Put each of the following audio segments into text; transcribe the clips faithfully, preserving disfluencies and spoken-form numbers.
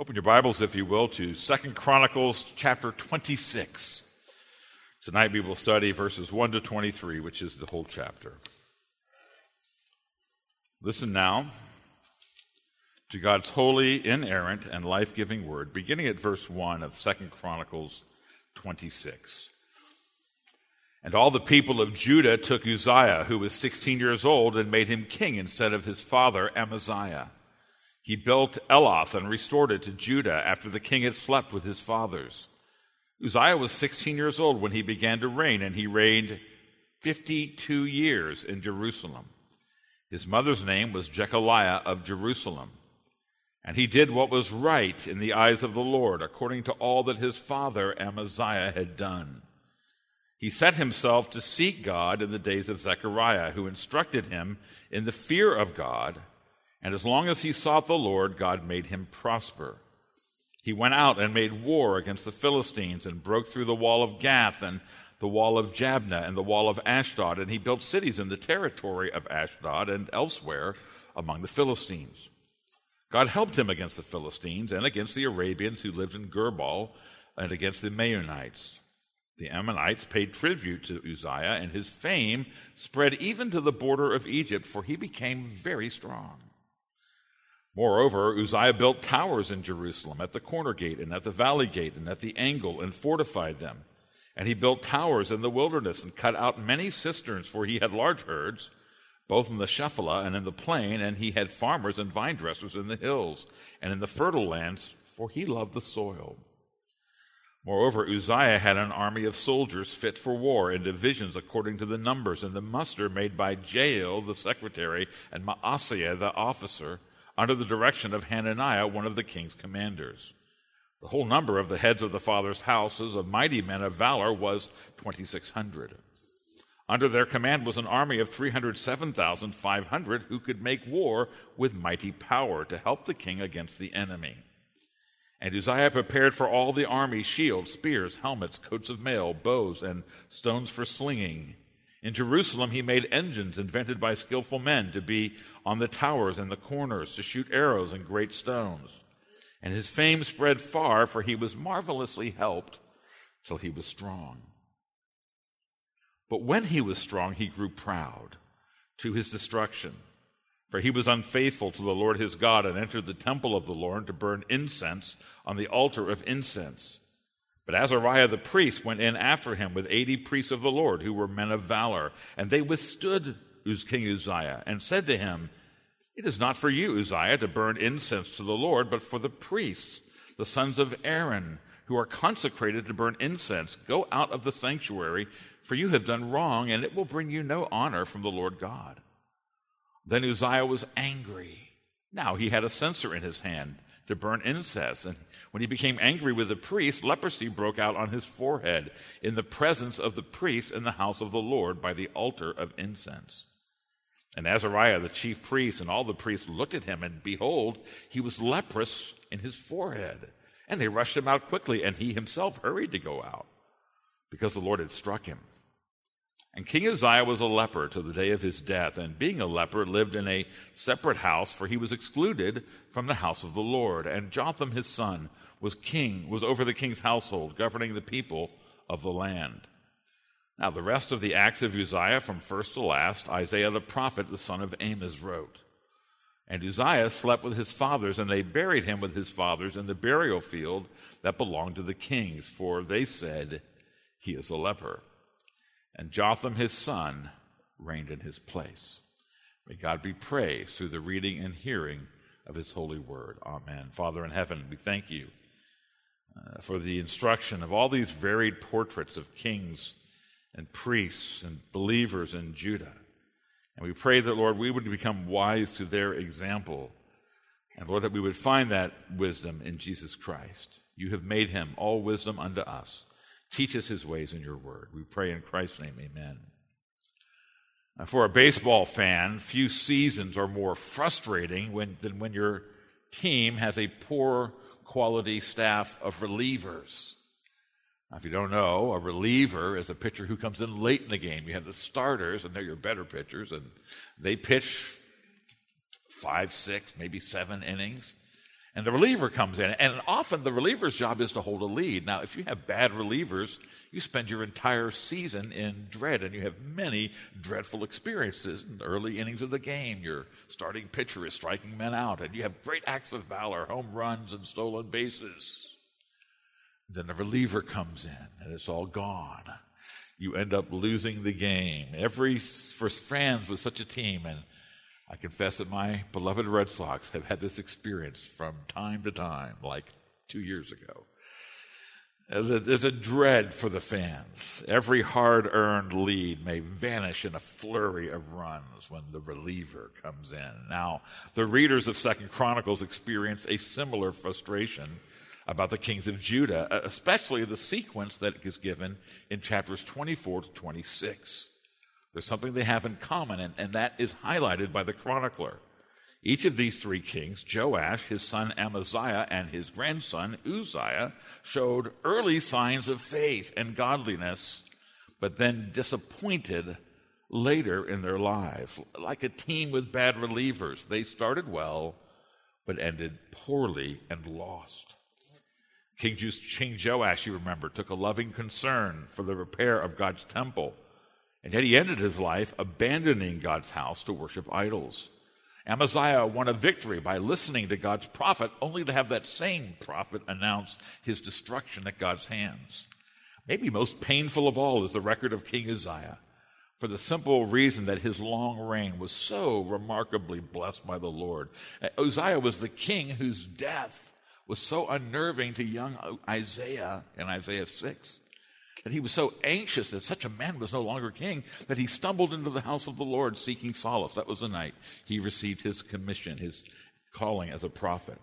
Open your Bibles, if you will, to Second Chronicles chapter twenty-six. Tonight we will study verses one to twenty-three, which is the whole chapter. Listen now to God's holy, inerrant, and life-giving word, beginning at verse one of Second Chronicles twenty-six. And all the people of Judah took Uzziah, who was sixteen years old, and made him king instead of his father Amaziah. He built Eloth and restored it to Judah after the king had slept with his fathers. Uzziah was sixteen years old when he began to reign, and he reigned fifty-two years in Jerusalem. His mother's name was Jechaliah of Jerusalem. And he did what was right in the eyes of the Lord, according to all that his father Amaziah had done. He set himself to seek God in the days of Zechariah, who instructed him in the fear of God. And as long as he sought the Lord, God made him prosper. He went out and made war against the Philistines and broke through the wall of Gath and the wall of Jabneh and the wall of Ashdod. And he built cities in the territory of Ashdod and elsewhere among the Philistines. God helped him against the Philistines and against the Arabians who lived in Gerbal and against the Maonites. The Ammonites paid tribute to Uzziah, and his fame spread even to the border of Egypt, for he became very strong. Moreover, Uzziah built towers in Jerusalem at the corner gate and at the valley gate and at the angle and fortified them. And he built towers in the wilderness and cut out many cisterns, for he had large herds, both in the Shephelah and in the plain, and he had farmers and vine dressers in the hills and in the fertile lands, for he loved the soil. Moreover, Uzziah had an army of soldiers fit for war in divisions according to the numbers and the muster made by Jael the secretary and Maaseiah the officer, under the direction of Hananiah, one of the king's commanders. The whole number of the heads of the fathers' houses of mighty men of valor was twenty-six hundred. Under their command was an army of three hundred seven thousand five hundred who could make war with mighty power to help the king against the enemy. And Uzziah prepared for all the army shields, spears, helmets, coats of mail, bows, and stones for slinging. In Jerusalem he made engines invented by skillful men to be on the towers and the corners, to shoot arrows and great stones. And his fame spread far, for he was marvelously helped till he was strong. But when he was strong, he grew proud, to his destruction. For he was unfaithful to the Lord his God, and entered the temple of the Lord to burn incense on the altar of incense. But Azariah the priest went in after him with eighty priests of the Lord, who were men of valor. And they withstood King Uzziah, and said to him, "It is not for you, Uzziah, to burn incense to the Lord, but for the priests, the sons of Aaron, who are consecrated to burn incense. Go out of the sanctuary, for you have done wrong, and it will bring you no honor from the Lord God." Then Uzziah was angry. Now he had a censer in his hand to burn incense, and when he became angry with the priest, leprosy broke out on his forehead in the presence of the priests in the house of the Lord by the altar of incense. And Azariah the chief priest and all the priests looked at him, and behold, he was leprous in his forehead. And they rushed him out quickly, and he himself hurried to go out, because the Lord had struck him. And King Uzziah was a leper to the day of his death, and being a leper, lived in a separate house, for he was excluded from the house of the Lord. And Jotham his son was king, was over the king's household, governing the people of the land. Now the rest of the acts of Uzziah, from first to last, Isaiah the prophet, the son of Amos, wrote. And Uzziah slept with his fathers, and they buried him with his fathers in the burial field that belonged to the kings, for they said, "He is a leper." And Jotham his son reigned in his place. May God be praised through the reading and hearing of his holy word. Amen. Father in heaven, we thank you uh, for the instruction of all these varied portraits of kings and priests and believers in Judah. And we pray that, Lord, we would become wise through their example. And, Lord, that we would find that wisdom in Jesus Christ. You have made him all wisdom unto us. Teach us his ways in your word. We pray in Christ's name, amen. Now, for a baseball fan, few seasons are more frustrating when, than when your team has a poor quality staff of relievers. Now, if you don't know, a reliever is a pitcher who comes in late in the game. You have the starters, and they're your better pitchers, and they pitch five, six, maybe seven innings. And the reliever comes in, and often the reliever's job is to hold a lead. Now, if you have bad relievers, you spend your entire season in dread, and you have many dreadful experiences in the early innings of the game. Your starting pitcher is striking men out, and you have great acts of valor, home runs and stolen bases. Then the reliever comes in, and it's all gone. You end up losing the game. Every for fans with such a team, and I confess that my beloved Red Sox have had this experience from time to time, like two years ago. There's a, there's a dread for the fans. Every hard-earned lead may vanish in a flurry of runs when the reliever comes in. Now, the readers of Second Chronicles experience a similar frustration about the kings of Judah, especially the sequence that is given in chapters twenty-four to twenty-six. There's something they have in common, and, and that is highlighted by the chronicler. Each of these three kings, Joash, his son Amaziah, and his grandson Uzziah, showed early signs of faith and godliness, but then disappointed later in their lives. Like a team with bad relievers, they started well, but ended poorly and lost. King Joash, you remember, took a loving concern for the repair of God's temple, and yet he ended his life abandoning God's house to worship idols. Amaziah won a victory by listening to God's prophet, only to have that same prophet announce his destruction at God's hands. Maybe most painful of all is the record of King Uzziah, for the simple reason that his long reign was so remarkably blessed by the Lord. Uzziah was the king whose death was so unnerving to young Isaiah in Isaiah six. That he was so anxious that such a man was no longer king that he stumbled into the house of the Lord seeking solace. That was the night he received his commission, his calling as a prophet.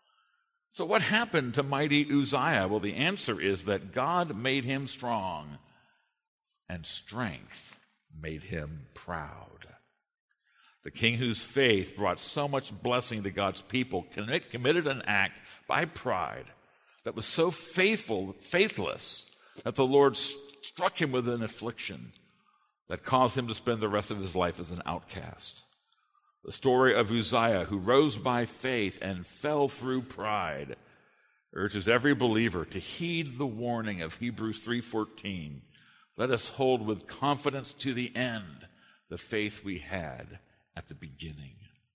So what happened to mighty Uzziah? Well, the answer is that God made him strong, and strength made him proud. The king whose faith brought so much blessing to God's people commit, committed an act by pride that was so faithful, faithless, that the Lord struck him with an affliction that caused him to spend the rest of his life as an outcast. The story of Uzziah, who rose by faith and fell through pride, urges every believer to heed the warning of Hebrews three fourteen. Let us hold with confidence to the end the faith we had at the beginning.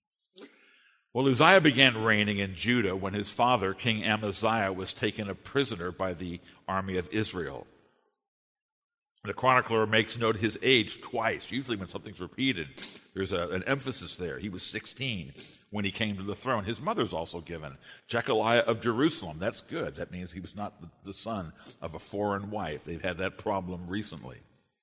Well, Uzziah began reigning in Judah when his father, King Amaziah, was taken a prisoner by the army of Israel. The chronicler makes note his age twice. Usually when something's repeated, there's a, an emphasis there. He was sixteen when he came to the throne. His mother's also given, Jechaliah of Jerusalem. That's good. That means he was not the, the son of a foreign wife. They've had that problem recently.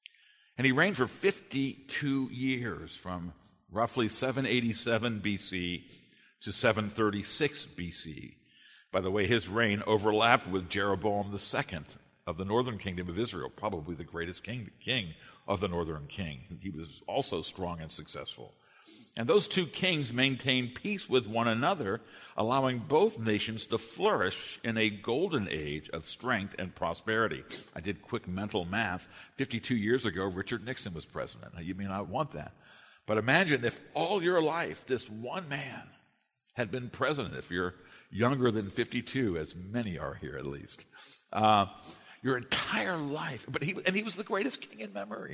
And he reigned for fifty-two years, from roughly seven eighty-seven B C to seven thirty-six B C. By the way, his reign overlapped with Jeroboam the Second of the northern kingdom of Israel, probably the greatest king, king of the northern king. He was also strong and successful. And those two kings maintained peace with one another, allowing both nations to flourish in a golden age of strength and prosperity. I did quick mental math. fifty-two years ago, Richard Nixon was president. Now, you may not want that. But imagine if all your life, this one man had been president, if you're younger than fifty-two, as many are here at least. Uh, your entire life. But he, and he was the greatest king in memory.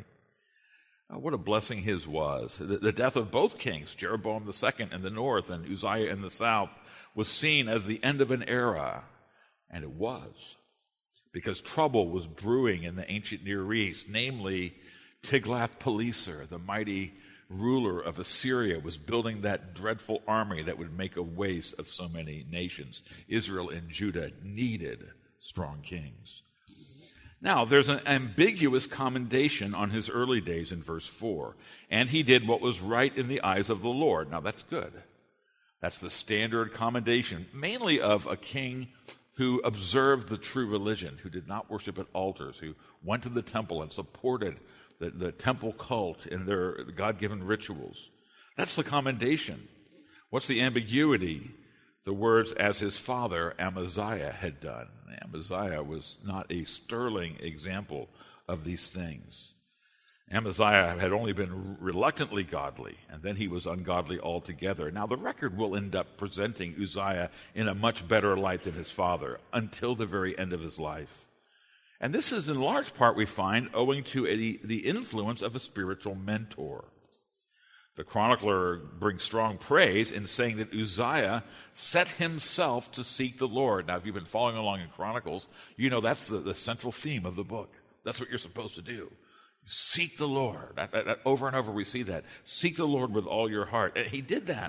Uh, what a blessing his was. The, the death of both kings, Jeroboam the Second in the north and Uzziah in the south, was seen as the end of an era. And it was. Because trouble was brewing in the ancient Near East, namely Tiglath-Pileser, the mighty ruler of Assyria, was building that dreadful army that would make a waste of so many nations. Israel and Judah needed strong kings. Now, there's an ambiguous commendation on his early days in verse four. And he did what was right in the eyes of the Lord. Now, that's good. That's the standard commendation, mainly of a king who observed the true religion, who did not worship at altars, who went to the temple and supported the, the temple cult in their God-given rituals. That's the commendation. What's the ambiguity? The words, as his father Amaziah had done. Amaziah was not a sterling example of these things. Amaziah had only been reluctantly godly, and then he was ungodly altogether. Now, the record will end up presenting Uzziah in a much better light than his father until the very end of his life. And this is in large part, we find, owing to a, the influence of a spiritual mentor. The chronicler brings strong praise in saying that Uzziah set himself to seek the Lord. Now, if you've been following along in Chronicles, you know that's the, the central theme of the book. That's what you're supposed to do. Seek the Lord. That, that, that, over and over we see that. Seek the Lord with all your heart. And he did that.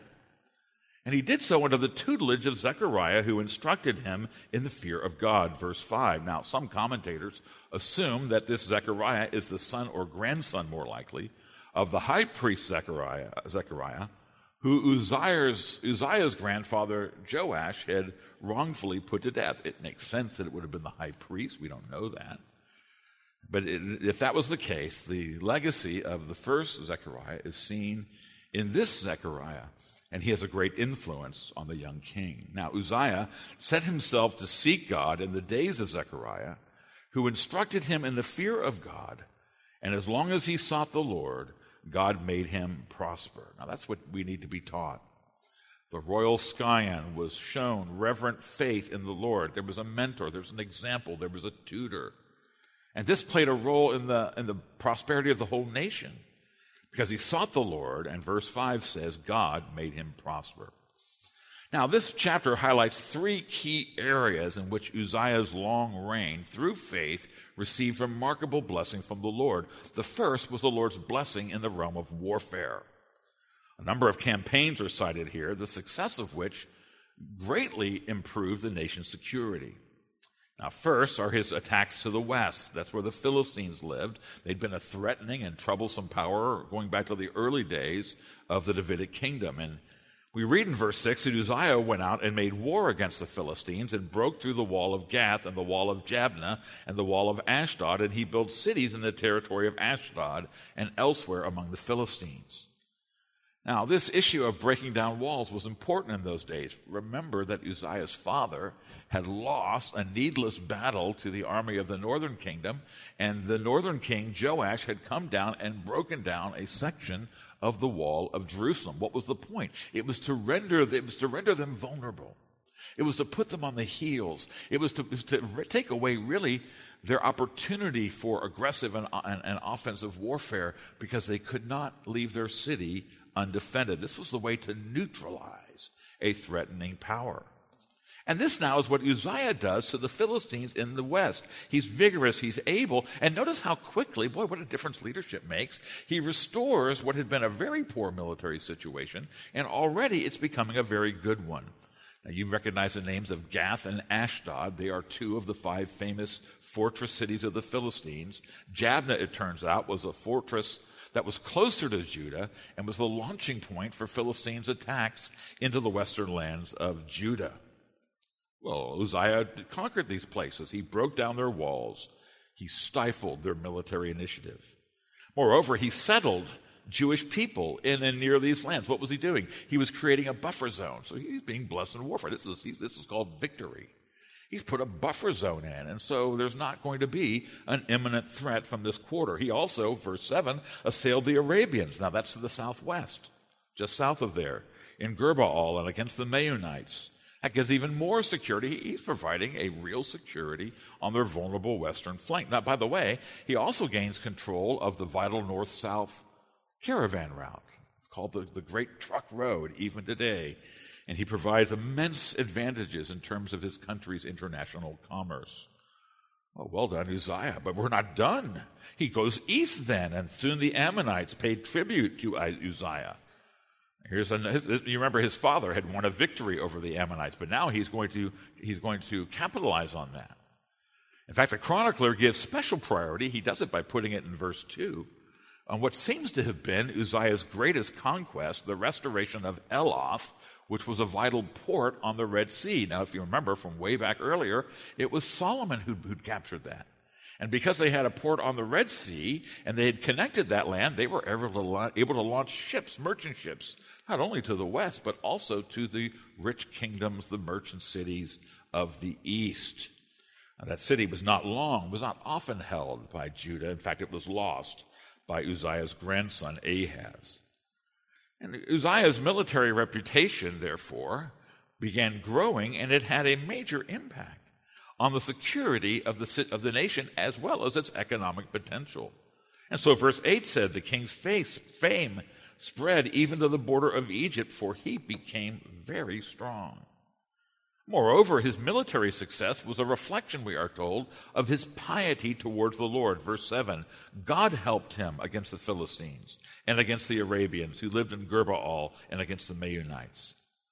And he did so under the tutelage of Zechariah, who instructed him in the fear of God. Verse five. Now, some commentators assume that this Zechariah is the son or grandson, more likely, of the high priest Zechariah, Zechariah who Uzziah's, Uzziah's grandfather Joash had wrongfully put to death. It makes sense that it would have been the high priest. We don't know that. But it, if that was the case, the legacy of the first Zechariah is seen in this Zechariah, and he has a great influence on the young king. Now, Uzziah set himself to seek God in the days of Zechariah, who instructed him in the fear of God, and as long as he sought the Lord, God made him prosper. Now, that's what we need to be taught. The royal scion was shown reverent faith in the Lord. There was a mentor, there was an example, there was a tutor. And this played a role in the, in the prosperity of the whole nation because he sought the Lord, and verse five says, God made him prosper. Now, this chapter highlights three key areas in which Uzziah's long reign, through faith, received remarkable blessing from the Lord. The first was the Lord's blessing in the realm of warfare. A number of campaigns are cited here, the success of which greatly improved the nation's security. Now, first are his attacks to the west. That's where the Philistines lived. They'd been a threatening and troublesome power going back to the early days of the Davidic kingdom. And we read in verse six that Uzziah went out and made war against the Philistines and broke through the wall of Gath and the wall of Jabneh and the wall of Ashdod, and he built cities in the territory of Ashdod and elsewhere among the Philistines. Now, this issue of breaking down walls was important in those days. Remember that Uzziah's father had lost a needless battle to the army of the northern kingdom, and the northern king, Joash, had come down and broken down a section of the wall of Jerusalem. What was the point? It was to render, it was to render them vulnerable. It was to put them on the heels. It was to, it was to take away, really, their opportunity for aggressive and, and, and offensive warfare because they could not leave their city undefended. This was the way to neutralize a threatening power. And this now is what Uzziah does to the Philistines in the west. He's vigorous, he's able, and notice how quickly, boy, what a difference leadership makes. He restores what had been a very poor military situation, and already it's becoming a very good one. Now, you recognize the names of Gath and Ashdod. They are two of the five famous fortress cities of the Philistines. Jabneh, it turns out, was a fortress that was closer to Judah and was the launching point for Philistines' attacks into the western lands of Judah. Well, Uzziah conquered these places. He broke down their walls. He stifled their military initiative. Moreover, he settled Jewish people in and near these lands. What was he doing? He was creating a buffer zone. So he's being blessed in warfare. This is, this is called victory. He's put a buffer zone in, and so there's not going to be an imminent threat from this quarter. He also, verse seven, assailed the Arabians. Now that's to the southwest, just south of there, in Gurbaal and against the Meunites. That gives even more security. He's providing a real security on their vulnerable western flank. Now, by the way, he also gains control of the vital north-south caravan route, called the, the Great Truck Road, even today. And he provides immense advantages in terms of his country's international commerce. Well, well done, Uzziah, but we're not done. He goes east then, and soon the Ammonites paid tribute to Uzziah. Here's a, his, you remember his father had won a victory over the Ammonites, but now he's going to he's going to capitalize on that. In fact, the chronicler gives special priority. He does it by putting it in verse two on what seems to have been Uzziah's greatest conquest, the restoration of Eloth, which was a vital port on the Red Sea. Now, if you remember from way back earlier, it was Solomon who'd, who'd captured that. And because they had a port on the Red Sea and they had connected that land, they were able to, able to launch ships, merchant ships, not only to the west, but also to the rich kingdoms, the merchant cities of the east. Now, that city was not long, was not often held by Judah. In fact, it was lost by Uzziah's grandson Ahaz. And Uzziah's military reputation, therefore, began growing, and it had a major impact on the security of the, of the nation as well as its economic potential. And so verse eight said, the king's face, fame spread even to the border of Egypt, for he became very strong. Moreover, his military success was a reflection, we are told, of his piety towards the Lord. Verse seven, God helped him against the Philistines and against the Arabians who lived in Gurbaal and against the Meunites.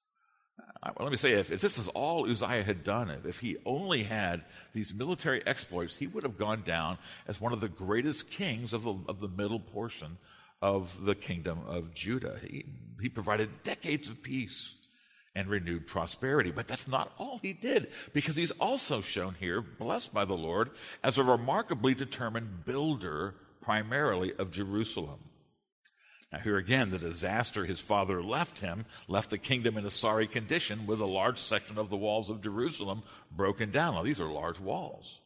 Well, let me say, if, if this is all Uzziah had done, if he only had these military exploits, he would have gone down as one of the greatest kings of the, of the middle portion of the kingdom of Judah. He, he provided decades of peace and renewed prosperity. But that's not all he did, because he's also shown here, blessed by the Lord, as a remarkably determined builder, primarily of Jerusalem. Now here again, the disaster his father left him left the kingdom in a sorry condition, with a large section of the walls of Jerusalem broken down. Now these are large walls.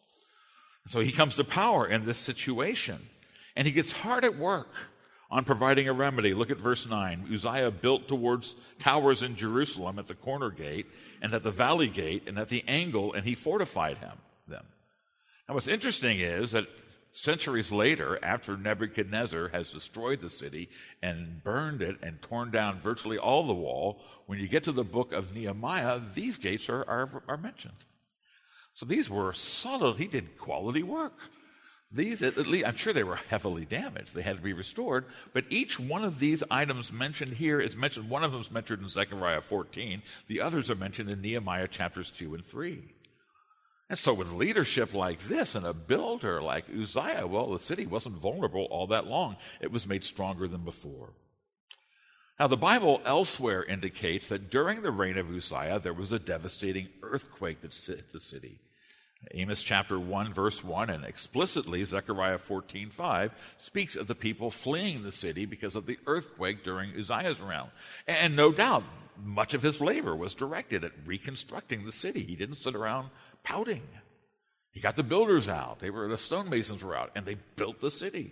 So he comes to power in this situation, and he gets hard at work on providing a remedy. Look at verse nine. Uzziah built towards towers in Jerusalem at the corner gate and at the valley gate and at the angle, and he fortified him, them. Now what's interesting is that centuries later, after Nebuchadnezzar has destroyed the city and burned it and torn down virtually all the wall, when you get to the book of Nehemiah, these gates are, are, are mentioned. So these were solid. He did quality work. These, at least, I'm sure they were heavily damaged. They had to be restored. But each one of these items mentioned here is mentioned. One of them is mentioned in Zechariah fourteen. The others are mentioned in Nehemiah chapters two and three. And so with leadership like this and a builder like Uzziah, well, the city wasn't vulnerable all that long. It was made stronger than before. Now, the Bible elsewhere indicates that during the reign of Uzziah, there was a devastating earthquake that hit the city. Amos chapter one, verse one, and explicitly Zechariah fourteen five speaks of the people fleeing the city because of the earthquake during Uzziah's reign. And no doubt, much of his labor was directed at reconstructing the city. He didn't sit around pouting. He got the builders out. They were, the stonemasons were out, and they built the city.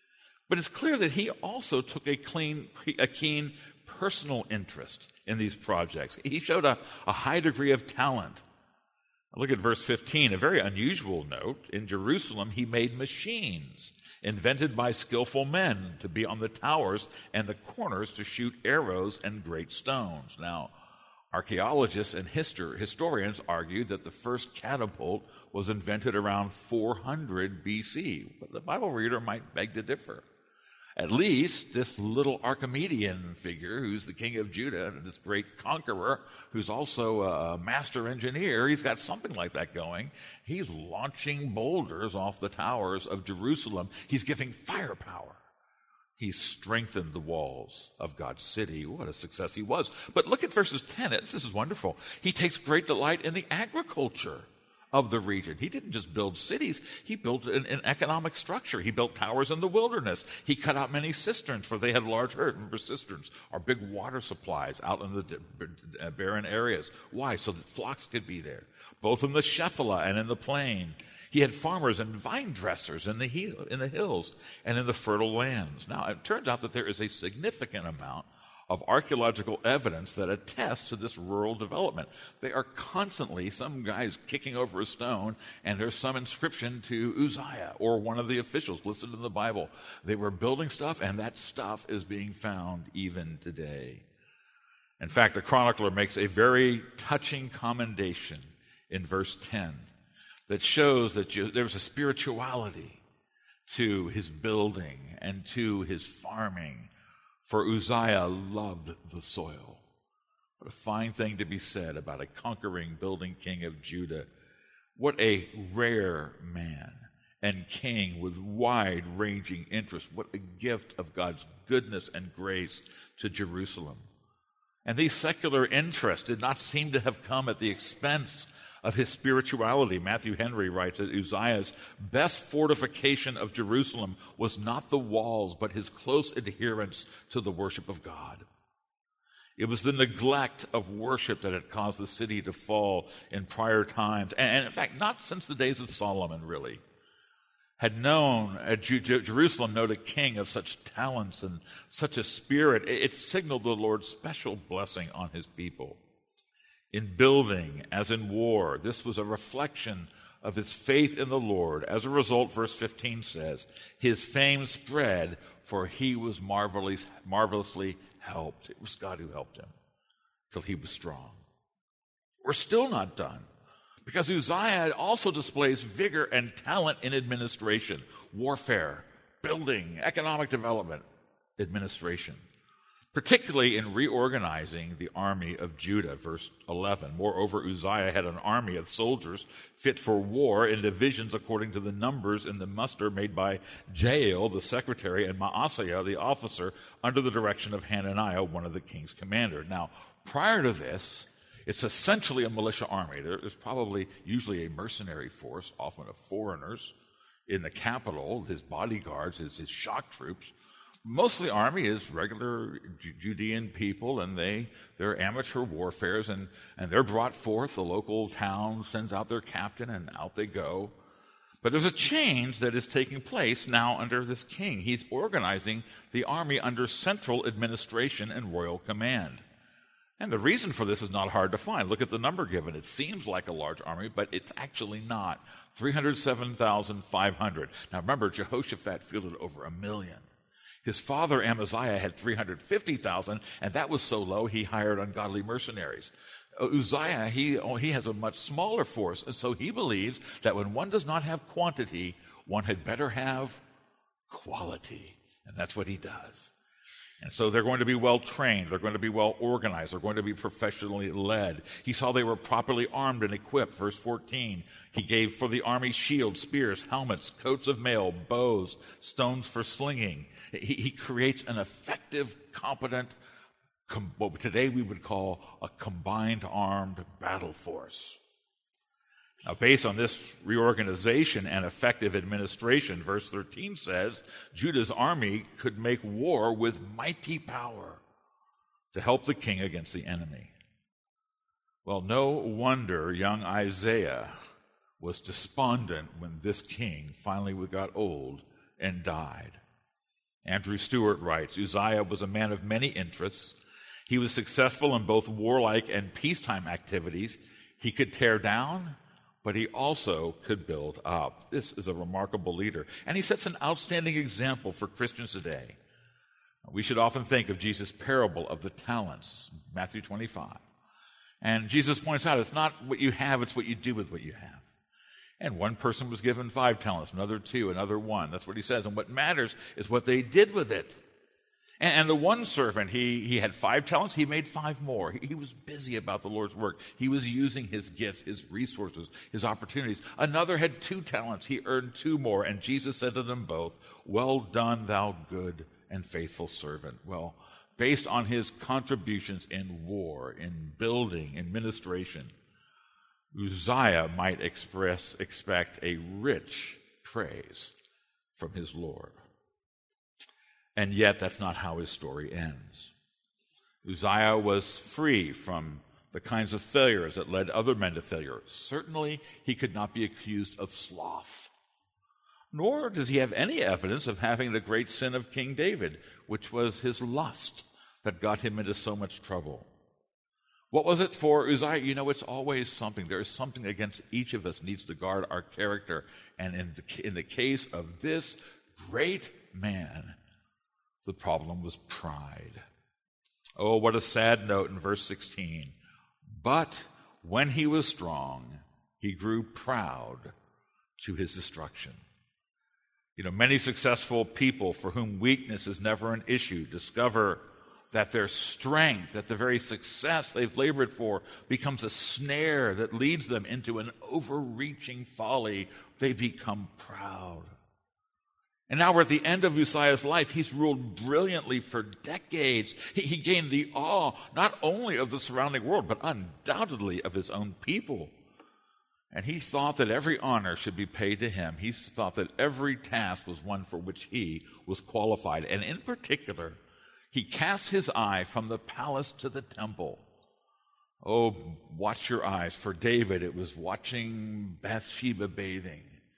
But it's clear that he also took a, clean, a keen personal interest in these projects. He showed a, a high degree of talent. Look at verse fifteen, a very unusual note. In Jerusalem, he made machines invented by skillful men to be on the towers and the corners to shoot arrows and great stones. Now, archaeologists and histor- historians argue that the first catapult was invented around four hundred B C, but the Bible reader might beg to differ. At least this little Archimedean figure, who's the king of Judah, this great conqueror, who's also a master engineer, he's got something like that going. He's launching boulders off the towers of Jerusalem. He's giving firepower. He's strengthened the walls of God's city. What a success he was. But look at verses ten. This is wonderful. He takes great delight in the agriculture of the region. He didn't just build cities, he built an, an economic structure. He built towers in the wilderness. He cut out many cisterns, for they had large herds. Remember, cisterns are big water supplies out in the barren areas. Why? So that flocks could be there, both in the Shephelah and in the plain. He had farmers and vine dressers in the, hill, in the hills and in the fertile lands. Now, it turns out that there is a significant amount of archaeological evidence that attests to this rural development. They are constantly, some guys kicking over a stone, and there's some inscription to Uzziah or one of the officials listed in the Bible. They were building stuff, and that stuff is being found even today. In fact, the chronicler makes a very touching commendation in verse ten that shows that there was a spirituality to his building and to his farming. For Uzziah loved the soil. What a fine thing to be said about a conquering, building king of Judah. What a rare man and king with wide-ranging interests. What a gift of God's goodness and grace to Jerusalem. And these secular interests did not seem to have come at the expense of his spirituality. Matthew Henry writes that Uzziah's best fortification of Jerusalem was not the walls, but his close adherence to the worship of God. It was the neglect of worship that had caused the city to fall in prior times, and in fact, not since the days of Solomon, really. had known, at Jerusalem known a king of such talents and such a spirit, it signaled the Lord's special blessing on his people. In building, as in war, this was a reflection of his faith in the Lord. As a result, verse fifteen says, his fame spread, for he was marvelously, marvelously helped. It was God who helped him till he was strong. We're still not done, because Uzziah also displays vigor and talent in administration, warfare, building, economic development, administration, particularly in reorganizing the army of Judah, verse eleven. Moreover, Uzziah had an army of soldiers fit for war in divisions according to the numbers in the muster made by Jael, the secretary, and Maaseiah, the officer, under the direction of Hananiah, one of the king's commanders. Now, prior to this, it's essentially a militia army. There's probably usually a mercenary force, often of foreigners, in the capital, his bodyguards, his, his shock troops. Most of the army is regular Judean people, and they, they're amateur warfares, and, and they're brought forth. The local town sends out their captain, and out they go. But there's a change that is taking place now under this king. He's organizing the army under central administration and royal command. And the reason for this is not hard to find. Look at the number given. It seems like a large army, but it's actually not. three hundred seven thousand five hundred. Now remember, Jehoshaphat fielded over a million. His father Amaziah had three hundred fifty thousand, and that was so low he hired ungodly mercenaries. Uzziah, he, oh, he has a much smaller force, and so he believes that when one does not have quantity, one had better have quality. And that's what he does. And so they're going to be well trained, they're going to be well organized, they're going to be professionally led. He saw they were properly armed and equipped. Verse fourteen, he gave for the army shields, spears, helmets, coats of mail, bows, stones for slinging. He, he creates an effective, competent, com- what today we would call a combined armed battle force. Now, based on this reorganization and effective administration, verse thirteen says, Judah's army could make war with mighty power to help the king against the enemy. Well, no wonder young Isaiah was despondent when this king finally got old and died. Andrew Stewart writes, Uzziah was a man of many interests. He was successful in both warlike and peacetime activities. He could tear down, but he also could build up. This is a remarkable leader, and he sets an outstanding example for Christians today. We should often think of Jesus' parable of the talents, Matthew twenty-five. And Jesus points out it's not what you have, it's what you do with what you have. And one person was given five talents, another two, another one. That's what he says. And what matters is what they did with it. And the one servant, he, he had five talents, he made five more. He, he was busy about the Lord's work. He was using his gifts, his resources, his opportunities. Another had two talents, he earned two more. And Jesus said to them both, well done, thou good and faithful servant. Well, based on his contributions in war, in building, in ministration, Uzziah might express, expect a rich praise from his Lord. And yet, that's not how his story ends. Uzziah was free from the kinds of failures that led other men to failure. Certainly, he could not be accused of sloth. Nor does he have any evidence of having the great sin of King David, which was his lust that got him into so much trouble. What was it for Uzziah? You know, it's always something. There is something against each of us needs to guard our character. And in the, in the case of this great man, the problem was pride. Oh, what a sad note in verse sixteen. But when he was strong, he grew proud to his destruction. You know, many successful people for whom weakness is never an issue discover that their strength, that the very success they've labored for, becomes a snare that leads them into an overreaching folly. They become proud. And now we're at the end of Uzziah's life. He's ruled brilliantly for decades. He, he gained the awe not only of the surrounding world, but undoubtedly of his own people. And he thought that every honor should be paid to him. He thought that every task was one for which he was qualified. And in particular, he cast his eye from the palace to the temple. Oh, watch your eyes. For David, it was watching Bathsheba bathing.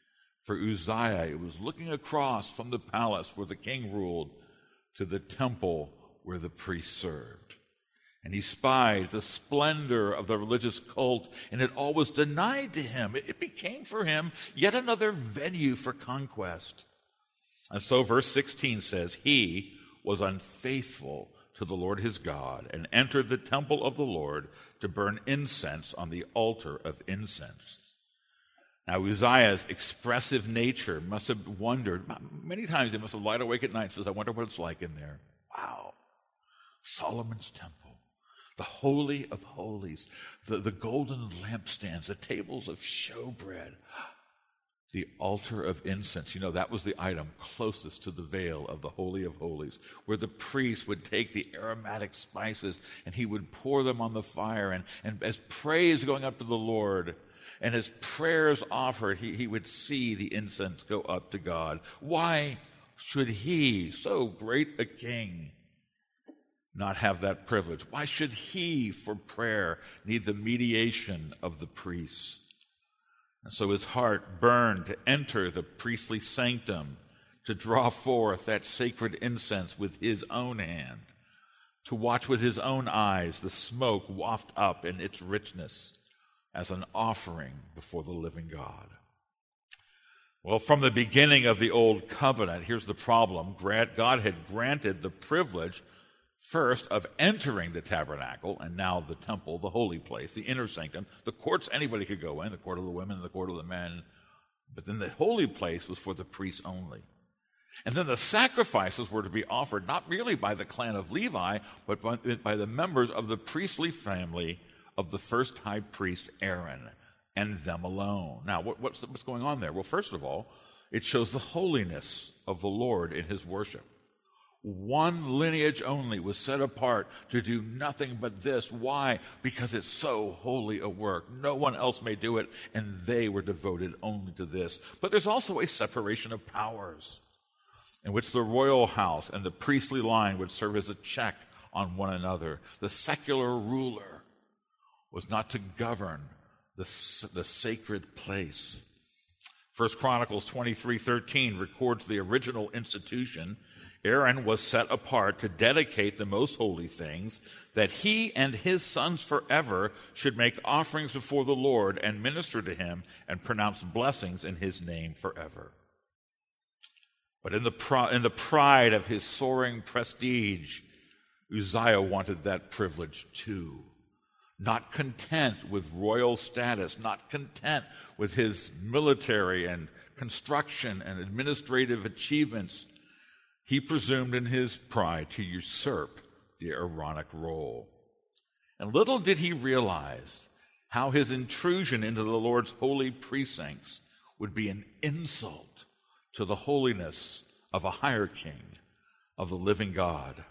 For Uzziah, it was looking across from the palace where the king ruled to the temple where the priests served. And he spied the splendor of the religious cult, and it all was denied to him. It became for him yet another venue for conquest. And so verse sixteen says, he was unfaithful to the Lord his God and entered the temple of the Lord to burn incense on the altar of incense. Now, Uzziah's expressive nature must have wondered, many times he must have lied awake at night and says, I wonder what it's like in there. Wow. Solomon's temple, the Holy of Holies, the, the golden lampstands, the tables of showbread, the altar of incense. You know, that was the item closest to the veil of the Holy of Holies, where the priest would take the aromatic spices and he would pour them on the fire. And, and as praise going up to the Lord, and as prayers offered, he, he would see the incense go up to God. Why should he, so great a king, not have that privilege? Why should he, for prayer, need the mediation of the priests? And so his heart burned to enter the priestly sanctum, to draw forth that sacred incense with his own hand, to watch with his own eyes the smoke waft up in its richness as an offering before the living God. Well, from the beginning of the Old Covenant, here's the problem. God had granted the privilege, first, of entering the tabernacle, and now the temple, the holy place, the inner sanctum. The courts anybody could go in, the court of the women, the court of the men. But then the holy place was for the priests only. And then the sacrifices were to be offered not merely by the clan of Levi, but by, by the members of the priestly family of the first high priest Aaron, and them alone. Now, what, what's, what's going on there? Well, first of all, it shows the holiness of the Lord in his worship. One lineage only was set apart to do nothing but this. Why? Because it's so holy a work. No one else may do it, and they were devoted only to this. But there's also a separation of powers, in which the royal house and the priestly line would serve as a check on one another. The secular ruler was not to govern the, the sacred place. First Chronicles twenty-three thirteen records the original institution. Aaron was set apart to dedicate the most holy things, that he and his sons forever should make offerings before the Lord and minister to him and pronounce blessings in his name forever. But in the, pro- in the pride of his soaring prestige, Uzziah wanted that privilege too. Not content with royal status, not content with his military and construction and administrative achievements, he presumed in his pride to usurp the Aaronic role. And little did he realize how his intrusion into the Lord's holy precincts would be an insult to the holiness of a higher king, of the living God.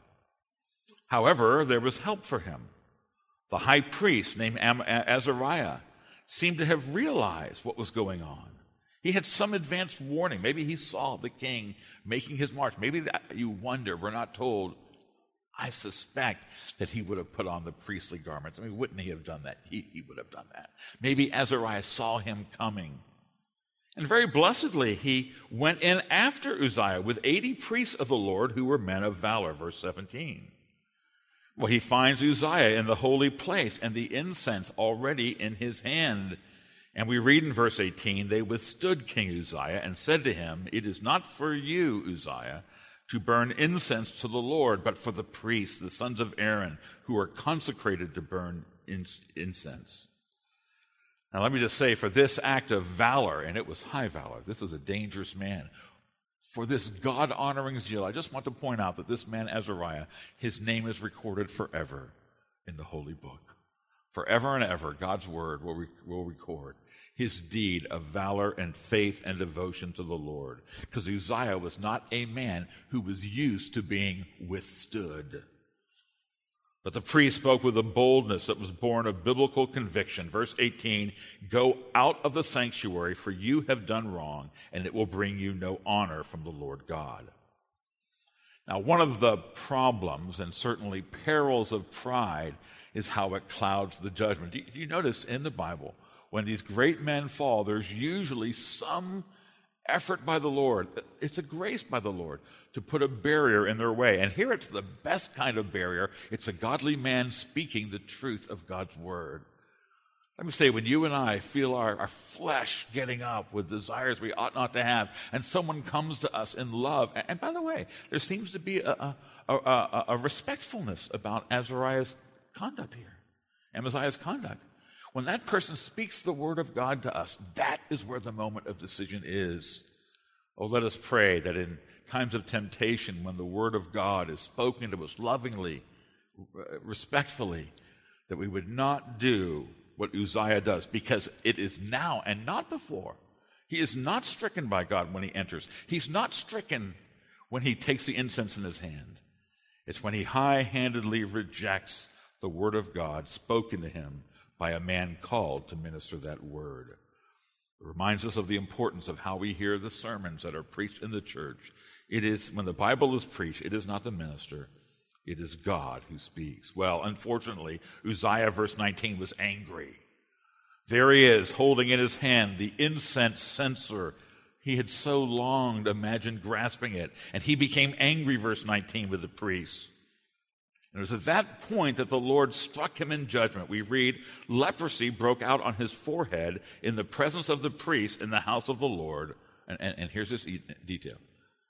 However, there was help for him. The high priest named Azariah seemed to have realized what was going on. He had some advance warning. Maybe he saw the king making his march. Maybe that, you wonder, we're not told. I suspect that he would have put on the priestly garments. I mean, wouldn't he have done that? He, he would have done that. Maybe Azariah saw him coming. And very blessedly, he went in after Uzziah with eighty priests of the Lord who were men of valor, verse seventeen. Well, he finds Uzziah in the holy place and the incense already in his hand. And we read in verse eighteen, they withstood King Uzziah and said to him, it is not for you, Uzziah, to burn incense to the Lord, but for the priests, the sons of Aaron, who are consecrated to burn incense. Now, let me just say, for this act of valor, and it was high valor, this was a dangerous man. For this God-honoring zeal, I just want to point out that this man, Azariah, his name is recorded forever in the holy book. Forever and ever, God's word will, re- will record his deed of valor and faith and devotion to the Lord. Because Uzziah was not a man who was used to being withstood. But the priest spoke with a boldness that was born of biblical conviction. Verse eighteen, go out of the sanctuary, for you have done wrong, and it will bring you no honor from the Lord God. Now, one of the problems and certainly perils of pride is how it clouds the judgment. Do you notice in the Bible, when these great men fall, there's usually some effort by the Lord. It's a grace by the Lord to put a barrier in their way. And here it's the best kind of barrier. It's a godly man speaking the truth of God's word. Let me say, when you and I feel our, our flesh getting up with desires we ought not to have, and someone comes to us in love, and, and by the way, there seems to be a, a, a, a, a respectfulness about Azariah's conduct here, Amaziah's conduct. When that person speaks the word of God to us, that is where the moment of decision is. Oh, let us pray that in times of temptation, when the word of God is spoken to us lovingly, respectfully, that we would not do what Uzziah does, because it is now and not before. He is not stricken by God when he enters. He's not stricken when he takes the incense in his hand. It's when he high-handedly rejects the word of God spoken to him by a man called to minister that word. It reminds us of the importance of how we hear the sermons that are preached in the church. It is, when the Bible is preached, it is not the minister, it is God who speaks. Well, unfortunately, Uzziah, verse nineteen, was angry. There he is, holding in his hand the incense censer. He had so longed, imagined grasping it. And he became angry, verse nineteen, with the priests. And it was at that point that the Lord struck him in judgment. We read, leprosy broke out on his forehead in the presence of the priest in the house of the Lord. And, and, and here's this e- detail.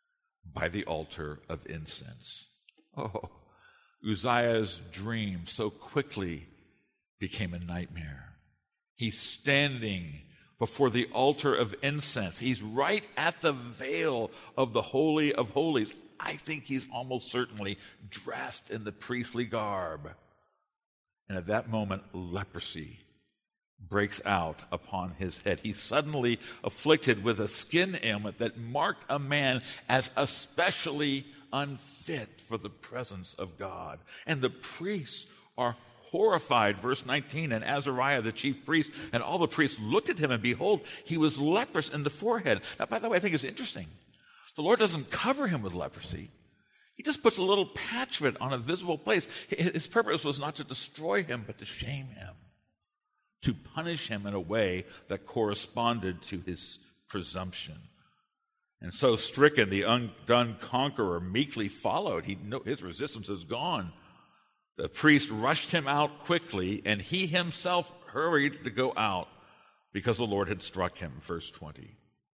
By the altar of incense. Oh, Uzziah's dream so quickly became a nightmare. He's standing before the altar of incense. He's right at the veil of the Holy of Holies. I think he's almost certainly dressed in the priestly garb. And at that moment, leprosy breaks out upon his head. He's suddenly afflicted with a skin ailment that marked a man as especially unfit for the presence of God. And the priests are horrified, verse nineteen, and Azariah, the chief priest, and all the priests looked at him, and behold, he was leprous in the forehead. Now, by the way, I think it's interesting. The Lord doesn't cover him with leprosy. He just puts a little patch of it on a visible place. His purpose was not to destroy him, but to shame him, to punish him in a way that corresponded to his presumption. And so stricken, the undone conqueror meekly followed. He, his resistance is gone. The priest rushed him out quickly, and he himself hurried to go out because the Lord had struck him. Verse twenty.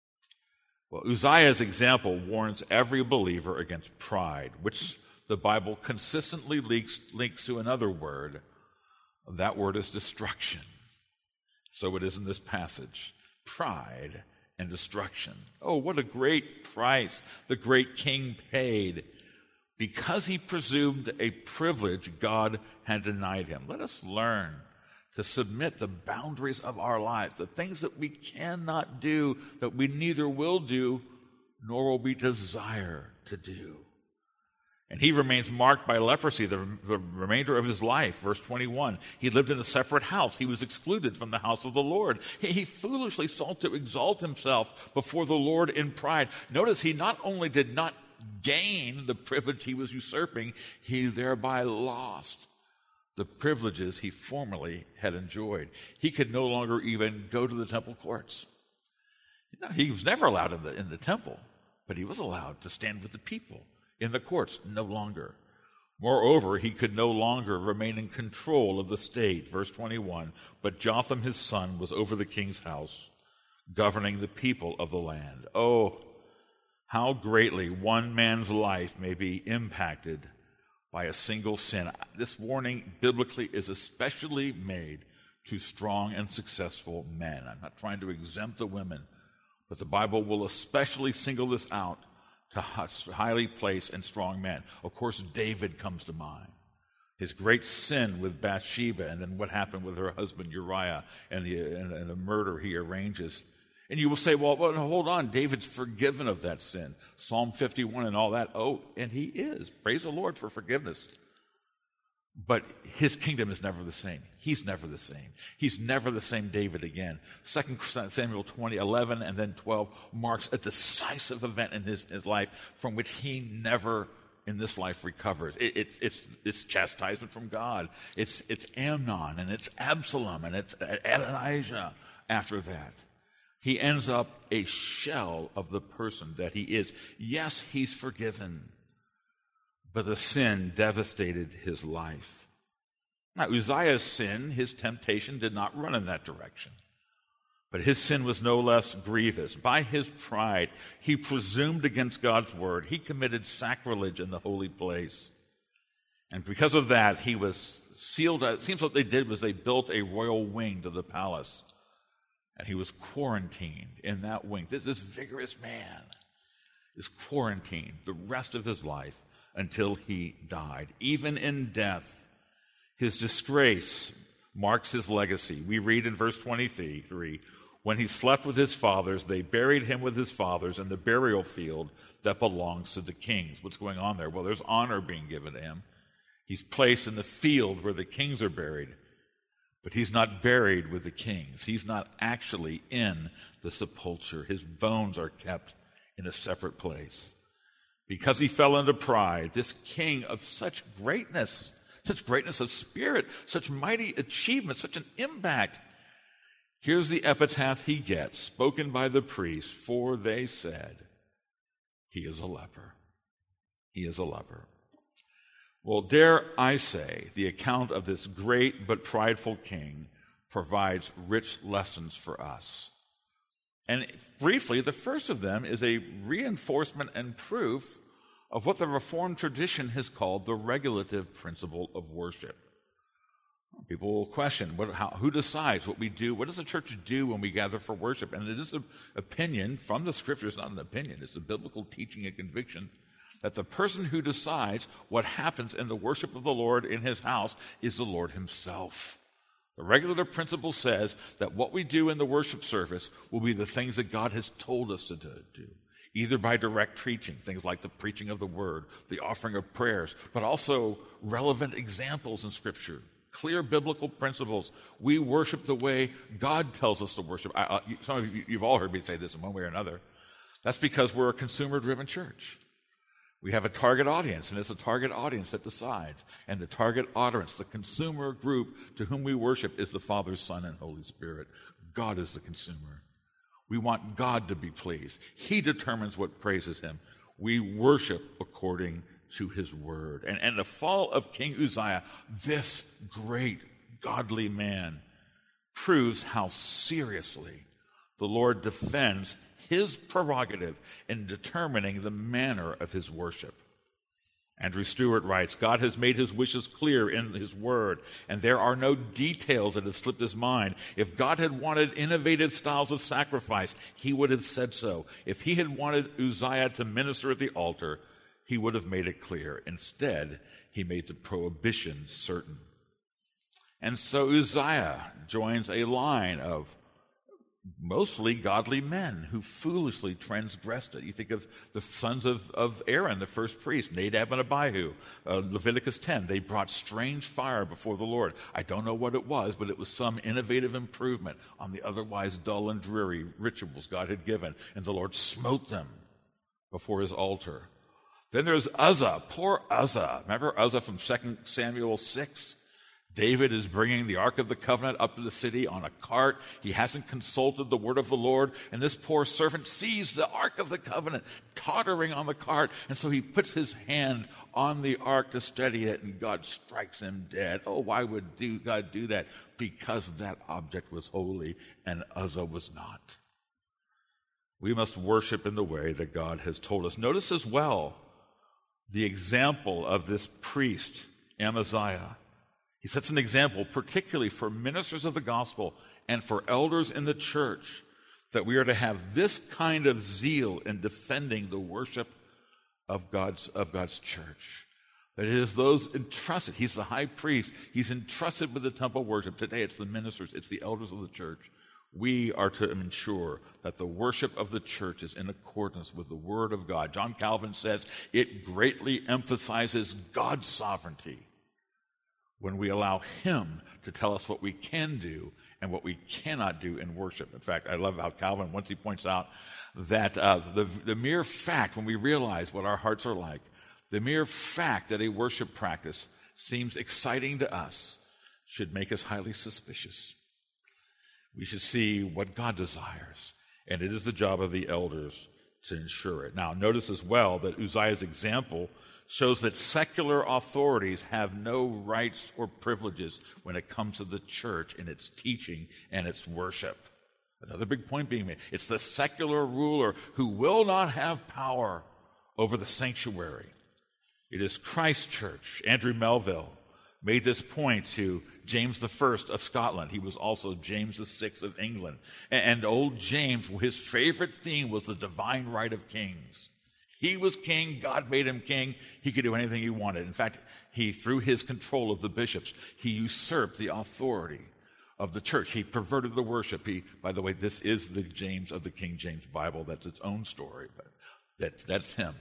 Well, Uzziah's example warns every believer against pride, which the Bible consistently links, links to another word. That word is destruction. So it is in this passage. Pride and destruction. Oh, what a great price the great king paid because he presumed a privilege God had denied him. Let us learn to submit the boundaries of our lives, the things that we cannot do, that we neither will do, nor will we desire to do. And he remains marked by leprosy the, the remainder of his life. Verse twenty-one, he lived in a separate house. He was excluded from the house of the Lord. He, he foolishly sought to exalt himself before the Lord in pride. Notice he not only did not gain the privilege he was usurping, he thereby lost the privileges he formerly had enjoyed. He could no longer even go to the temple courts. You know, he was never allowed in the, in the temple, but he was allowed to stand with the people in the courts, no longer. Moreover, he could no longer remain in control of the state. Verse twenty-one, but Jotham his son was over the king's house, governing the people of the land. Oh, how greatly one man's life may be impacted by a single sin. This warning biblically is especially made to strong and successful men. I'm not trying to exempt the women, but the Bible will especially single this out to highly placed and strong men. Of course, David comes to mind. His great sin with Bathsheba, and then what happened with her husband Uriah, and the, and, and the murder he arranges. And you will say, well, well, hold on, David's forgiven of that sin. Psalm fifty-one and all that. Oh, and he is. Praise the Lord for forgiveness. But his kingdom is never the same. He's never the same. He's never the same David again. Second Samuel twenty, eleven, and then twelve marks a decisive event in his, his life from which he never in this life recovers. It, it, it's, it's chastisement from God. It's, it's Amnon, and it's Absalom, and it's Adonijah after that. He ends up a shell of the person that he is. Yes, he's forgiven, but the sin devastated his life. Now, Uzziah's sin, his temptation, did not run in that direction. But his sin was no less grievous. By his pride, he presumed against God's word. He committed sacrilege in the holy place. And because of that, he was sealed. It seems what they did was they built a royal wing to the palace. And he was quarantined in that wing. This, this vigorous man is quarantined the rest of his life until he died. Even in death, his disgrace marks his legacy. We read in verse twenty-three, when he slept with his fathers, they buried him with his fathers in the burial field that belongs to the kings. What's going on there? Well, there's honor being given to him. He's placed in the field where the kings are buried. But he's not buried with the kings. He's not actually in the sepulcher. His bones are kept in a separate place. Because he fell into pride, this king of such greatness, such greatness of spirit, such mighty achievement, such an impact, here's the epitaph he gets, spoken by the priests, for they said, he is a leper. He is a leper. Well, dare I say, the account of this great but prideful king provides rich lessons for us. And briefly, the first of them is a reinforcement and proof of what the Reformed tradition has called the regulative principle of worship. People will question, what, how, who decides what we do? What does the church do when we gather for worship? And it is an opinion from the Scriptures, not an opinion. It's a biblical teaching and conviction that the person who decides what happens in the worship of the Lord in his house is the Lord himself. The regulative principle says that what we do in the worship service will be the things that God has told us to do, either by direct preaching, things like the preaching of the word, the offering of prayers, but also relevant examples in Scripture, clear biblical principles. We worship the way God tells us to worship. I, I, some of you, you've all heard me say this in one way or another. That's because we're a consumer-driven church. We have a target audience, and it's a target audience that decides. And the target audience, the consumer group to whom we worship, is the Father, Son, and Holy Spirit. God is the consumer. We want God to be pleased. He determines what praises him. We worship according to his word. And, and the fall of King Uzziah, this great godly man, proves how seriously the Lord defends his prerogative in determining the manner of his worship. Andrew Stewart writes, God has made his wishes clear in his word, and there are no details that have slipped his mind. If God had wanted innovative styles of sacrifice, he would have said so. If he had wanted Uzziah to minister at the altar, he would have made it clear. Instead, he made the prohibition certain. And so Uzziah joins a line of mostly godly men who foolishly transgressed it. You think of the sons of, of Aaron, the first priest, Nadab and Abihu, uh, Leviticus ten. They brought strange fire before the Lord. I don't know what it was, but it was some innovative improvement on the otherwise dull and dreary rituals God had given. And the Lord smote them before his altar. Then there's Uzzah, poor Uzzah. Remember Uzzah from Second Samuel six? David is bringing the Ark of the Covenant up to the city on a cart. He hasn't consulted the word of the Lord, and this poor servant sees the Ark of the Covenant tottering on the cart, and so he puts his hand on the ark to steady it, and God strikes him dead. Oh, why would do, God do that? Because that object was holy, and Uzzah was not. We must worship in the way that God has told us. Notice as well the example of this priest, Amaziah. He sets an example, particularly for ministers of the gospel and for elders in the church, that we are to have this kind of zeal in defending the worship of God's, of God's church. That it is those entrusted. He's the high priest. He's entrusted with the temple worship. Today it's the ministers. It's the elders of the church. We are to ensure that the worship of the church is in accordance with the Word of God. John Calvin says it greatly emphasizes God's sovereignty when we allow him to tell us what we can do and what we cannot do in worship. In fact, I love how Calvin, once he points out that uh, the, the mere fact, when we realize what our hearts are like, the mere fact that a worship practice seems exciting to us should make us highly suspicious. We should see what God desires and it is the job of the elders to ensure it. Now, notice as well that Uzziah's example shows that secular authorities have no rights or privileges when it comes to the church and its teaching and its worship. Another big point being made. It's the secular ruler who will not have power over the sanctuary. It is Christ's church. Andrew Melville made this point to James the First of Scotland. He was also James the Sixth of England. And old James, his favorite theme was the divine right of kings. He was king. God made him king. He could do anything he wanted. In fact, he, through his control of the bishops, he usurped the authority of the church. He perverted the worship. He, by the way, this is the James of the King James Bible. That's its own story, but that's, that's him.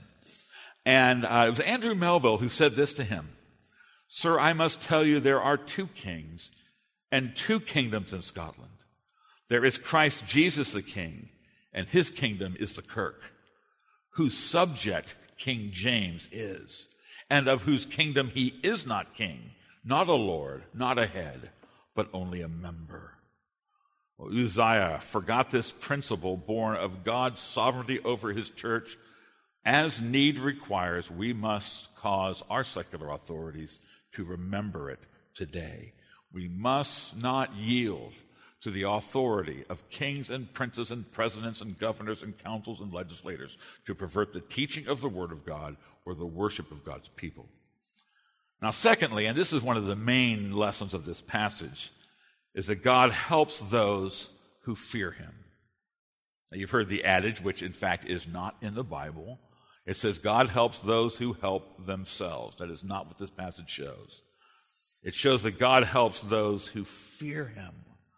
And uh, it was Andrew Melville who said this to him: "Sir, I must tell you there are two kings and two kingdoms in Scotland. There is Christ Jesus the King, and his kingdom is the Kirk, whose subject King James is, and of whose kingdom he is not king, not a lord, not a head, but only a member." Well, Uzziah forgot this principle born of God's sovereignty over his church. As need requires, we must cause our secular authorities to remember it today. We must not yield to the authority of kings and princes and presidents and governors and councils and legislators to pervert the teaching of the Word of God or the worship of God's people. Now, secondly, and this is one of the main lessons of this passage, is that God helps those who fear him. Now, you've heard the adage, which in fact is not in the Bible. It says God helps those who help themselves. That is not what this passage shows. It shows that God helps those who fear him.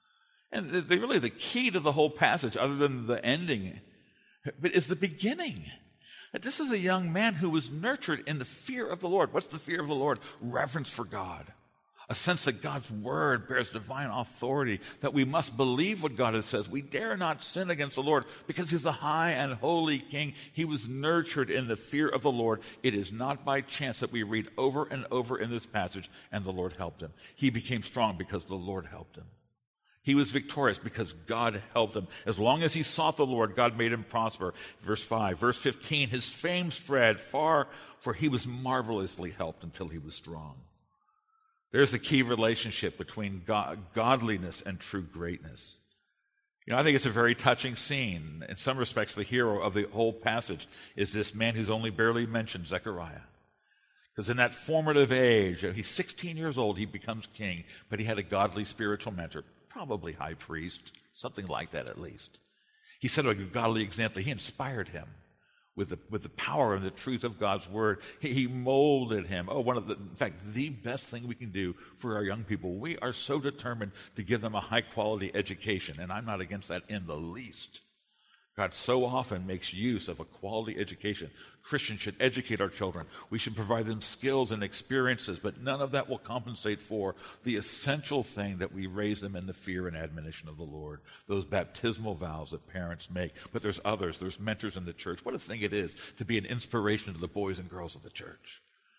And the, really the key to the whole passage, other than the ending, but is the beginning. This is a young man who was nurtured in the fear of the Lord. What's the fear of the Lord? Reverence for God. A sense that God's word bears divine authority, that we must believe what God has says. We dare not sin against the Lord because he's a high and holy king. He was nurtured in the fear of the Lord. It is not by chance that we read over and over in this passage, and the Lord helped him. He became strong because the Lord helped him. He was victorious because God helped him. As long as he sought the Lord, God made him prosper. Verse five. Verse fifteen, his fame spread far, for he was marvelously helped until he was strong. There's a key relationship between God, godliness and true greatness. You know, I think it's a very touching scene. In some respects, the hero of the whole passage is this man who's only barely mentioned, Zechariah. Because in that formative age, he's sixteen years old, he becomes king, but he had a godly spiritual mentor, probably high priest, something like that at least. He set a godly example. He inspired him with the, with the power and the truth of God's word. He, he molded him. Oh, one of the, in fact, the best thing we can do for our young people, we are so determined to give them a high-quality education, and I'm not against that in the least. God so often makes use of a quality education. Christians should educate our children. We should provide them skills and experiences, but none of that will compensate for the essential thing that we raise them in the fear and admonition of the Lord, those baptismal vows that parents make. But there's others. There's mentors in the church. What a thing it is to be an inspiration to the boys and girls of the church.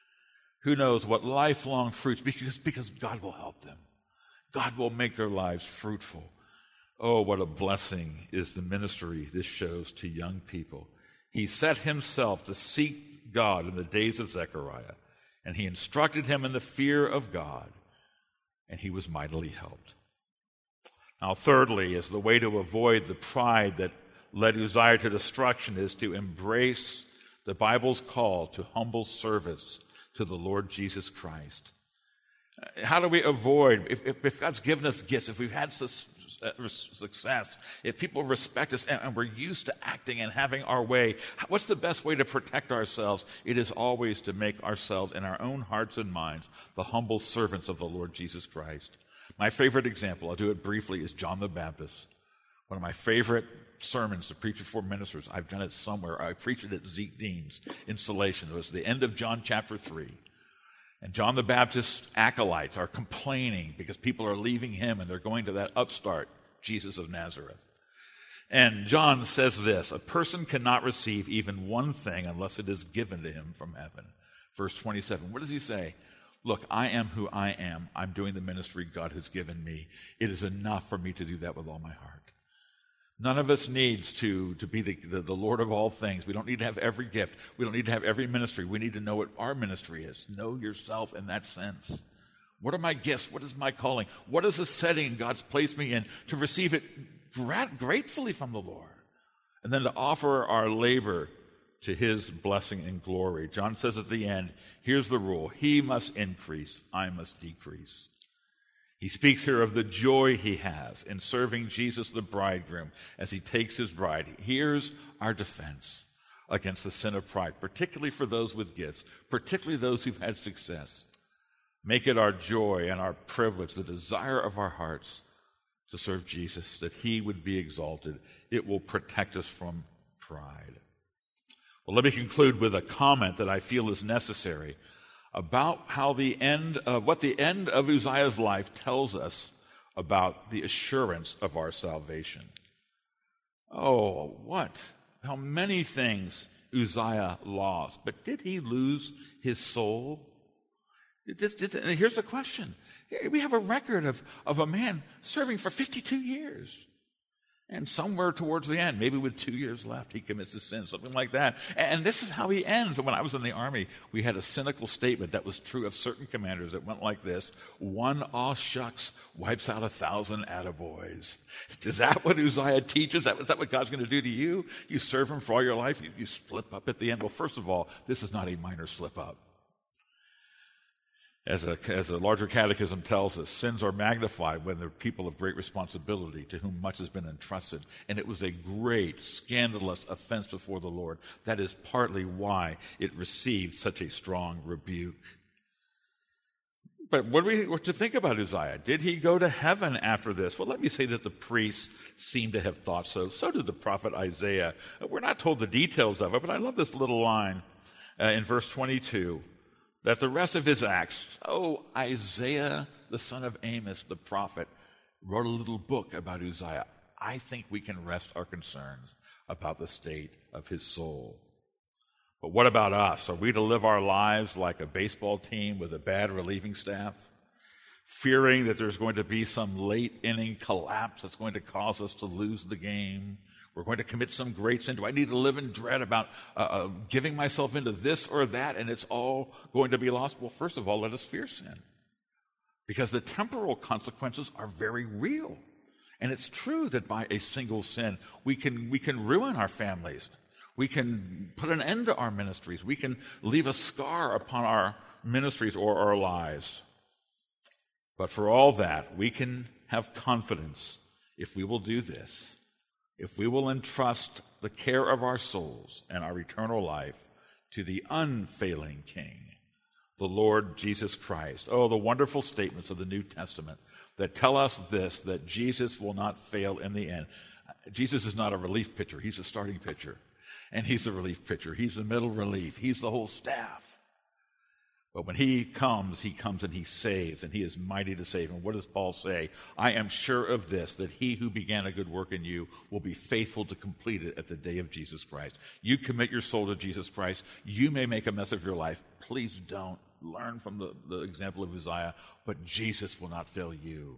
Who knows what lifelong fruits, because, because God will help them. God will make their lives fruitful. Oh, what a blessing is the ministry this shows to young people. He set himself to seek God in the days of Zechariah, and he instructed him in the fear of God, and he was mightily helped. Now, thirdly, is the way to avoid the pride that led Uzziah to destruction is to embrace the Bible's call to humble service to the Lord Jesus Christ. How do we avoid, if, if, if God's given us gifts, if we've had success, if people respect us and, and we're used to acting and having our way, what's the best way to protect ourselves? It is always to make ourselves in our own hearts and minds the humble servants of the Lord Jesus Christ. My favorite example, I'll do it briefly, is John the Baptist. One of my favorite sermons to preach before ministers. I've done it somewhere. I preached it at Zeke Dean's installation. It was the end of John chapter three. And John the Baptist's acolytes are complaining because people are leaving him and they're going to that upstart, Jesus of Nazareth. And John says this: a person cannot receive even one thing unless it is given to him from heaven. Verse twenty-seven, what does he say? Look, I am who I am. I'm doing the ministry God has given me. It is enough for me to do that with all my heart. None of us needs to, to be the, the, the Lord of all things. We don't need to have every gift. We don't need to have every ministry. We need to know what our ministry is. Know yourself in that sense. What are my gifts? What is my calling? What is the setting God's placed me in to receive it grat- gratefully from the Lord? And then to offer our labor to his blessing and glory. John says at the end, here's the rule. He must increase. I must decrease. He speaks here of the joy he has in serving Jesus the bridegroom as he takes his bride. Here's our defense against the sin of pride, particularly for those with gifts, particularly those who've had success. Make it our joy and our privilege, the desire of our hearts to serve Jesus, that he would be exalted. It will protect us from pride. Well, let me conclude with a comment that I feel is necessary about how the end of what the end of Uzziah's life tells us about the assurance of our salvation. Oh, what? How many things Uzziah lost. But did he lose his soul? Did, did, and here's the question. We have a record of, of a man serving for fifty-two years. And somewhere towards the end, maybe with two years left, he commits a sin, something like that. And this is how he ends. When I was in the Army, we had a cynical statement that was true of certain commanders that went like this: one aw shucks wipes out a thousand attaboys. Is that what Uzziah teaches? Is that, is that what God's going to do to you? You serve him for all your life, you, you slip up at the end. Well, first of all, this is not a minor slip up. As a, as a larger catechism tells us, sins are magnified when they're people of great responsibility to whom much has been entrusted. And it was a great, scandalous offense before the Lord. That is partly why it received such a strong rebuke. But what do we to think about Uzziah? Did he go to heaven after this? Well, let me say that the priests seem to have thought so. So did the prophet Isaiah. We're not told the details of it, but I love this little line uh, in verse twenty-two. That the rest of his acts, oh, Isaiah, the son of Amos, the prophet, wrote a little book about Uzziah. I think we can rest our concerns about the state of his soul. But what about us? Are we to live our lives like a baseball team with a bad relieving staff, fearing that there's going to be some late inning collapse that's going to cause us to lose the game? We're going to commit some great sin. Do I need to live in dread about uh, uh, giving myself into this or that, and it's all going to be lost? Well, first of all, let us fear sin, because the temporal consequences are very real. And it's true that by a single sin, we can we can ruin our families. We can put an end to our ministries. We can leave a scar upon our ministries or our lives. But for all that, we can have confidence if we will do this. If we will entrust the care of our souls and our eternal life to the unfailing King, the Lord Jesus Christ. Oh, the wonderful statements of the New Testament that tell us this, that Jesus will not fail in the end. Jesus is not a relief pitcher. He's a starting pitcher. And he's the relief pitcher. He's the middle relief. He's the whole staff. But when he comes, he comes and he saves, and he is mighty to save. And what does Paul say? I am sure of this, that he who began a good work in you will be faithful to complete it at the day of Jesus Christ. You commit your soul to Jesus Christ. You may make a mess of your life. Please don't. Learn from the, the example of Uzziah, but Jesus will not fail you.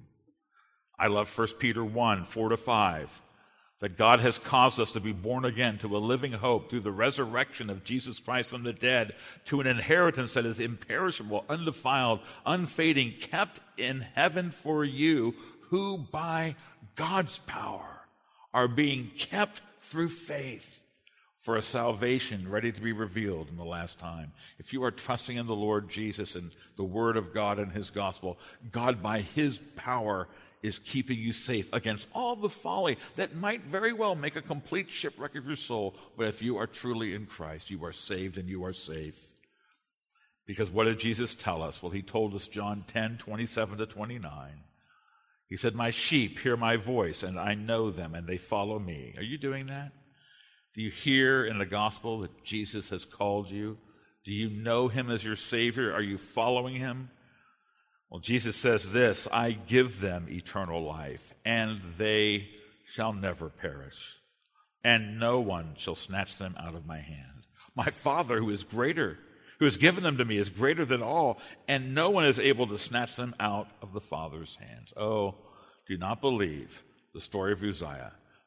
I love First Peter one, four to five. That God has caused us to be born again to a living hope through the resurrection of Jesus Christ from the dead, to an inheritance that is imperishable, undefiled, unfading, kept in heaven for you, who by God's power are being kept through faith for a salvation ready to be revealed in the last time. If you are trusting in the Lord Jesus and the Word of God and His gospel, God by His power is keeping you safe against all the folly that might very well make a complete shipwreck of your soul. But if you are truly in Christ, you are saved and you are safe. Because what did Jesus tell us? Well, He told us, John ten, twenty-seven to twenty-nine. He said, my sheep hear my voice, and I know them, and they follow me. Are you doing that? Do you hear in the gospel that Jesus has called you? Do you know Him as your Savior? Are you following Him? Well, Jesus says this, I give them eternal life, and they shall never perish, and no one shall snatch them out of my hand. My Father, who is greater, who has given them to me, is greater than all, and no one is able to snatch them out of the Father's hands. Oh, do not believe the story of Uzziah.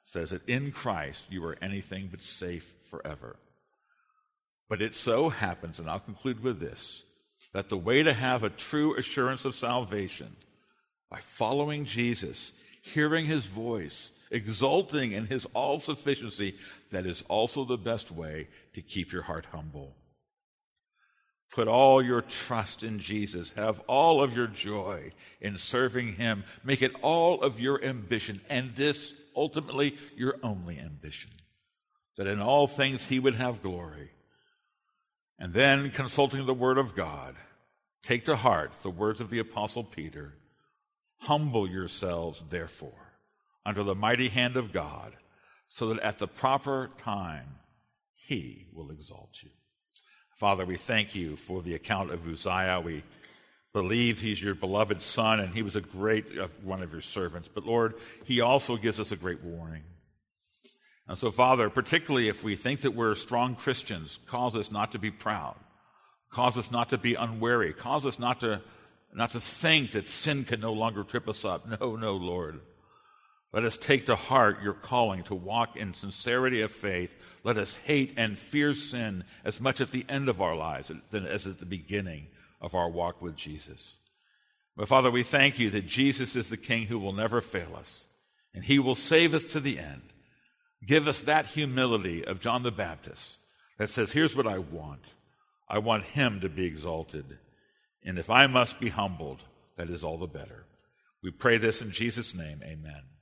says that in Christ you are anything but safe forever. But it so happens, and I'll conclude with this, that the way to have a true assurance of salvation, by following Jesus, hearing his voice, exulting in his all-sufficiency, that is also the best way to keep your heart humble. Put all your trust in Jesus. Have all of your joy in serving him. Make it all of your ambition, and this ultimately your only ambition, that in all things he would have glory. And then, consulting the Word of God, take to heart the words of the Apostle Peter. Humble yourselves, therefore, under the mighty hand of God, so that at the proper time he will exalt you. Father, we thank you for the account of Uzziah. We believe he's your beloved son, and he was a great uh, one of your servants. But Lord, he also gives us a great warning. And so, Father, particularly if we think that we're strong Christians, cause us not to be proud, cause us not to be unwary, cause us not to not to think that sin can no longer trip us up. No, no, Lord. Let us take to heart your calling to walk in sincerity of faith. Let us hate and fear sin as much at the end of our lives as at the beginning of our walk with Jesus. But Father, we thank you that Jesus is the King who will never fail us, and he will save us to the end. Give us that humility of John the Baptist that says, here's what I want. I want him to be exalted. And if I must be humbled, that is all the better. We pray this in Jesus' name, amen.